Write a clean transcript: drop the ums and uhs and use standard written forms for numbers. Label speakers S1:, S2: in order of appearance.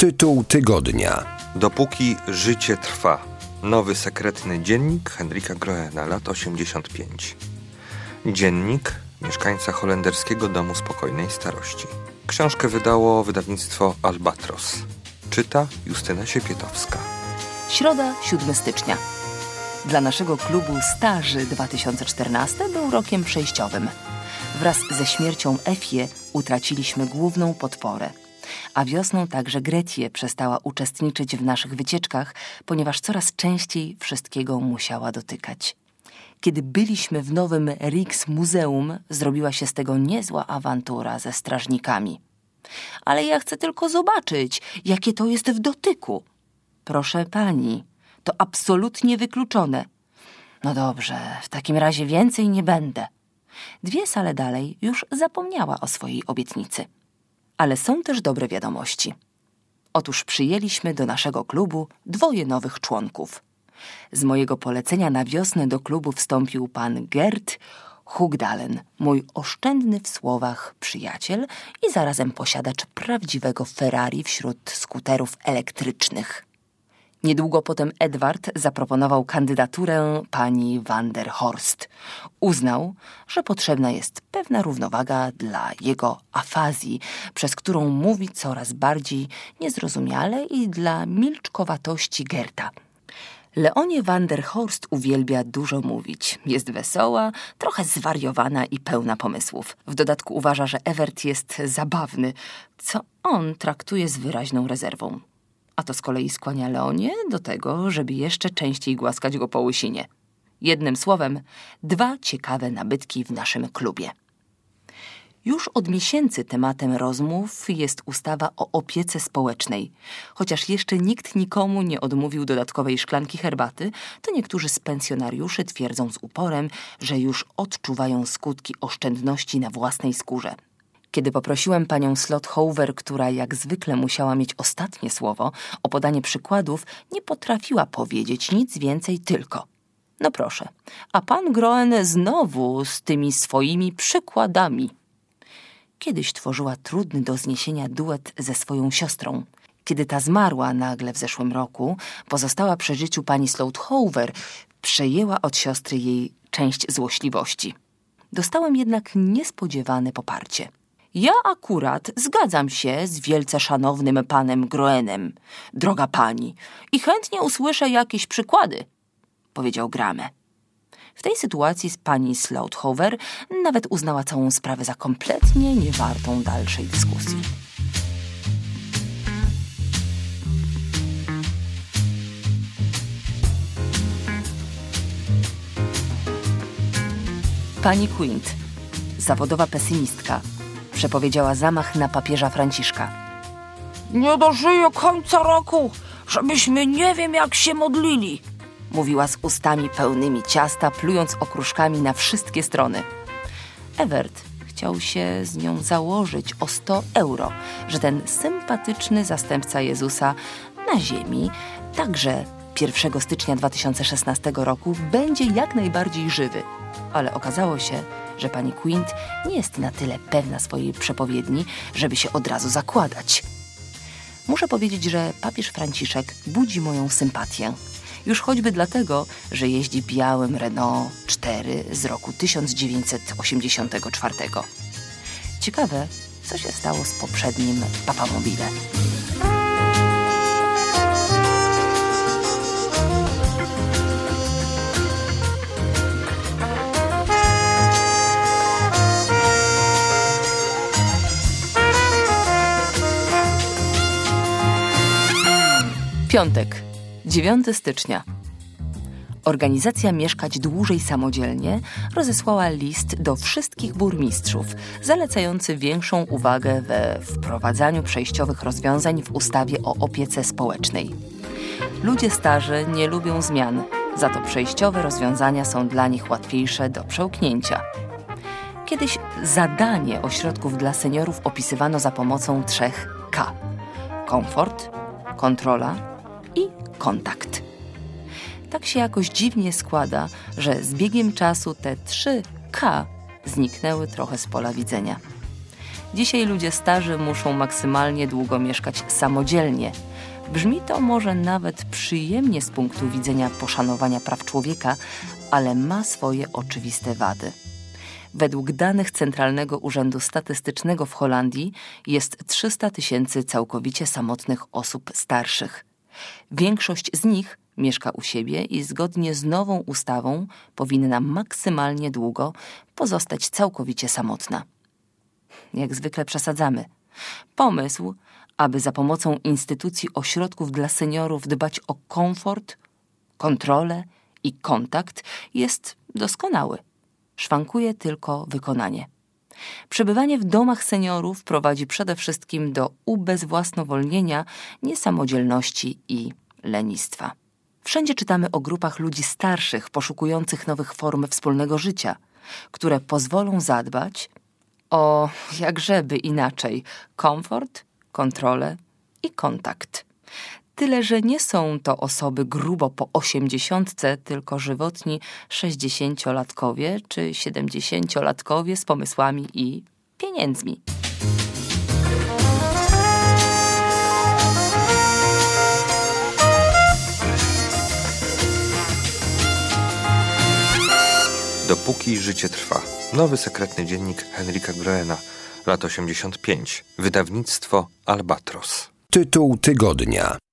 S1: Tytuł tygodnia.
S2: Dopóki życie trwa. Nowy sekretny dziennik Hendrika Groena, lat 85. Dziennik mieszkańca holenderskiego domu spokojnej starości. Książkę wydało wydawnictwo Albatros. Czyta Justyna Siepietowska.
S3: Środa, 7 stycznia. Dla naszego klubu Starzy 2014 był rokiem przejściowym. Wraz ze śmiercią Efie utraciliśmy główną podporę. A wiosną także Gretje przestała uczestniczyć w naszych wycieczkach, ponieważ coraz częściej wszystkiego musiała dotykać. Kiedy byliśmy w nowym Rijksmuseum, zrobiła się z tego niezła awantura ze strażnikami. Ale ja chcę tylko zobaczyć, jakie to jest w dotyku. Proszę pani, to absolutnie wykluczone. No dobrze, w takim razie więcej nie będę. 2 sale dalej już zapomniała o swojej obietnicy. Ale są też dobre wiadomości. Otóż przyjęliśmy do naszego klubu 2 nowych członków. Z mojego polecenia na wiosnę do klubu wstąpił pan Gert Hugdalen, mój oszczędny w słowach przyjaciel i zarazem posiadacz prawdziwego Ferrari wśród skuterów elektrycznych. Niedługo potem Edward zaproponował kandydaturę pani van der Horst. Uznał, że potrzebna jest pewna równowaga dla jego afazji, przez którą mówi coraz bardziej niezrozumiale, i dla milczkowatości Gerta. Leonie van der Horst uwielbia dużo mówić. Jest wesoła, trochę zwariowana i pełna pomysłów. W dodatku uważa, że Evert jest zabawny, co on traktuje z wyraźną rezerwą. A to z kolei skłania Leonię do tego, żeby jeszcze częściej głaskać go po łysinie. Jednym słowem, 2 ciekawe nabytki w naszym klubie. Już od miesięcy tematem rozmów jest ustawa o opiece społecznej. Chociaż jeszcze nikt nikomu nie odmówił dodatkowej szklanki herbaty, to niektórzy z pensjonariuszy twierdzą z uporem, że już odczuwają skutki oszczędności na własnej skórze. Kiedy poprosiłem panią Slothover, która jak zwykle musiała mieć ostatnie słowo, o podanie przykładów, nie potrafiła powiedzieć nic więcej, tylko: no proszę, a pan Groen znowu z tymi swoimi przykładami. Kiedyś tworzyła trudny do zniesienia duet ze swoją siostrą. Kiedy ta zmarła nagle w zeszłym roku, pozostała przy życiu pani Slothover, przejęła od siostry jej część złośliwości. Dostałem jednak niespodziewane poparcie. Ja akurat zgadzam się z wielce szanownym panem Groenem, droga pani, i chętnie usłyszę jakieś przykłady, powiedział Grame. W tej sytuacji pani Slothover nawet uznała całą sprawę za kompletnie niewartą dalszej dyskusji. Pani Quint, zawodowa pesymistka, przepowiedziała zamach na papieża Franciszka. Nie dożyję końca roku, żebyśmy nie wiem jak się modlili, mówiła z ustami pełnymi ciasta, plując okruszkami na wszystkie strony. Evert chciał się z nią założyć o 100 euro, że ten sympatyczny zastępca Jezusa na ziemi także 1 stycznia 2016 roku będzie jak najbardziej żywy. Ale okazało się, że pani Quint nie jest na tyle pewna swojej przepowiedni, żeby się od razu zakładać. Muszę powiedzieć, że papież Franciszek budzi moją sympatię. Już choćby dlatego, że jeździ białym Renault 4 z roku 1984. Ciekawe, co się stało z poprzednim Papamobile. Piątek, 9 stycznia. Organizacja Mieszkać Dłużej Samodzielnie rozesłała list do wszystkich burmistrzów, zalecający większą uwagę we wprowadzaniu przejściowych rozwiązań w ustawie o opiece społecznej. Ludzie starzy nie lubią zmian, za to przejściowe rozwiązania są dla nich łatwiejsze do przełknięcia. Kiedyś zadanie ośrodków dla seniorów opisywano za pomocą 3 K: komfort, kontrola i kontakt. Tak się jakoś dziwnie składa, że z biegiem czasu te 3 K zniknęły trochę z pola widzenia. Dzisiaj ludzie starzy muszą maksymalnie długo mieszkać samodzielnie. Brzmi to może nawet przyjemnie z punktu widzenia poszanowania praw człowieka, ale ma swoje oczywiste wady. Według danych Centralnego Urzędu Statystycznego w Holandii jest 300 000 całkowicie samotnych osób starszych. Większość z nich mieszka u siebie i zgodnie z nową ustawą powinna maksymalnie długo pozostać całkowicie samotna. Jak zwykle przesadzamy. Pomysł, aby za pomocą instytucji ośrodków dla seniorów dbać o komfort, kontrolę i kontakt, jest doskonały. Szwankuje tylko wykonanie. Przebywanie w domach seniorów prowadzi przede wszystkim do ubezwłasnowolnienia, niesamodzielności i lenistwa. Wszędzie czytamy o grupach ludzi starszych poszukujących nowych form wspólnego życia, które pozwolą zadbać o, jakżeby inaczej, komfort, kontrolę i kontakt. Tyle, że nie są to osoby grubo po 80, tylko żywotni 60-latkowie czy 70-latkowie z pomysłami i pieniędzmi.
S2: Dopóki życie trwa. Nowy sekretny dziennik Henryka Groena, lat 85. Wydawnictwo Albatros.
S1: Tytuł tygodnia.